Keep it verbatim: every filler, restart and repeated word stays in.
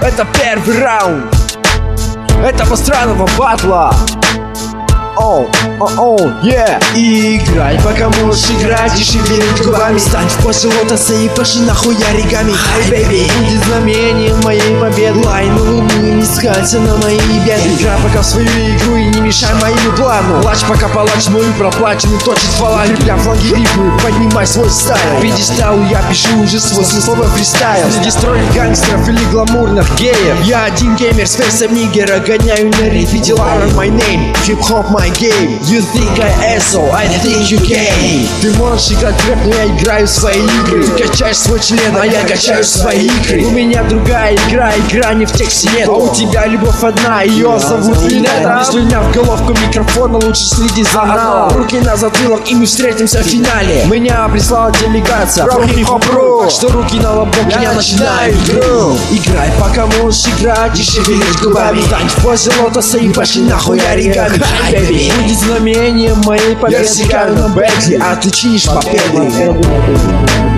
Это первый раунд этого странного батла. Оу, оу, yeah. Играй, пока можешь играть, и шевелить губами. Стань в позе лотоса и пошли нахуй оригами. Hi, baby, будет знамением моей победы. Лай на луну и не скалься на мои беды. Играй пока в свою игру и не мешай моему плану. Плачь, пока палач мою проплаченный точит фалами. Прям фланги рифмы, поднимай свой стайл. Видишь стайл, я пишу уже свой слово фристайл. Среди стройных гангстеров или гламурных геев я один геймер с фейсом нигера. Гоняю на рифе дела on my name. Хип-хоп my game. You think I asshole, I think you gay. Ты можешь играть в рэп, но я играю в свои игры. Ты качаешь свой член, а я качаю свои икры. У меня другая игра, игра не в тексте нет. А у тебя любовь одна, ее зовут Винета. Если меня в головку микрофона, лучше следи за аналом. Руки на затылок, и мы встретимся в финале. Меня прислала делегация про хип-хоп-ру. Так что руки на лобок, я, я начинаю игру. Играй, пока можешь играть, и шевелить губами. Стань в позе лотоса и пошли нахуй оригами. Hi, baby, будет знамением моей победы. Я рассекаю на бэкли, а ты чинишь мопеды.